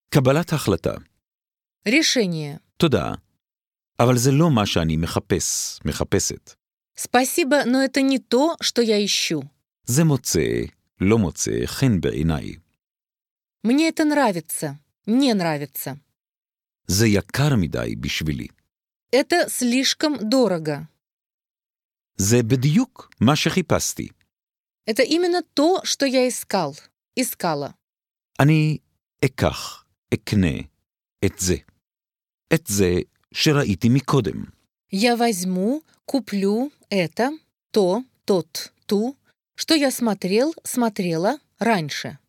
קבלת החלטה. Решение. תודה. אבל זה לא מה שאני מחפשת. Спасибо, но это не то, что я ищу. זה לא מוצא חן בעיניי. Мне это нравится. Не нравится. זה יקר מדי בשבילי. Это слишком дорого. זה בדיוק מה שחיפשתי. Это именно то, что я искал. Искала. אני אקנה את זה שראיתי מקודם. Я возьму, куплю это, то, тот, ту, что я смотрела раньше.